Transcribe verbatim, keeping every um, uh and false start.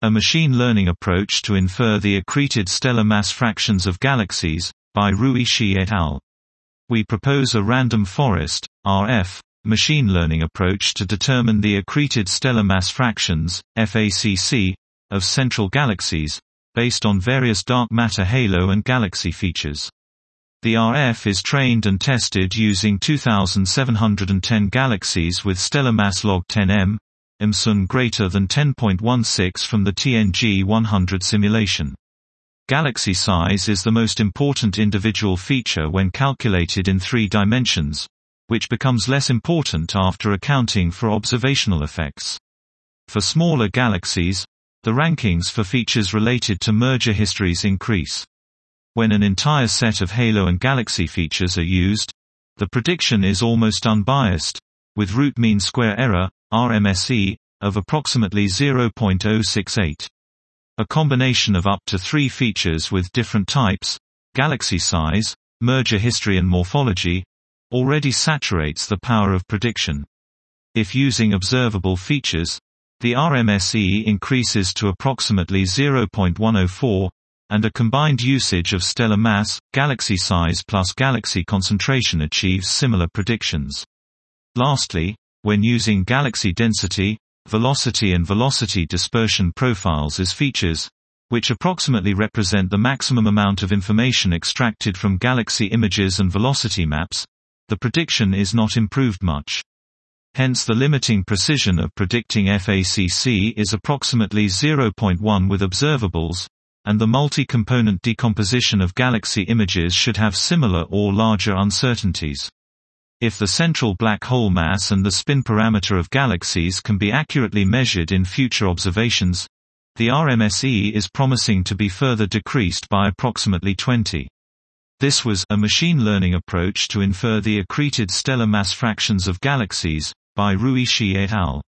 A machine learning approach to infer the accreted stellar mass fractions of galaxies, by Rui Shi et al. We propose a random forest, R F, machine learning approach to determine the accreted stellar mass fractions, F A C C, of central galaxies, based on various dark matter halo and galaxy features. The R F is trained and tested using two thousand seven hundred ten galaxies with stellar mass log ten m, M S U N greater than ten point one six from the T N G one hundred simulation. Galaxy size is the most important individual feature when calculated in three dimensions, which becomes less important after accounting for observational effects. For smaller galaxies, the rankings for features related to merger histories increase. When an entire set of halo and galaxy features are used, the prediction is almost unbiased, with root mean square error, R M S E, of approximately zero point zero six eight. A combination of up to three features with different types, galaxy size, merger history and morphology, already saturates the power of prediction. If using observable features, the R M S E increases to approximately zero point one zero four, and a combined usage of stellar mass, galaxy size plus galaxy concentration achieves similar predictions. Lastly, when using galaxy density, velocity and velocity dispersion profiles as features, which approximately represent the maximum amount of information extracted from galaxy images and velocity maps, the prediction is not improved much. Hence the limiting precision of predicting F A C C is approximately zero point one with observables, and the multi-component decomposition of galaxy images should have similar or larger uncertainties. If the central black hole mass and the spin parameter of galaxies can be accurately measured in future observations, the R M S E is promising to be further decreased by approximately twenty. This was a machine learning approach to infer the accreted stellar mass fractions of galaxies, by Rui Shi et al.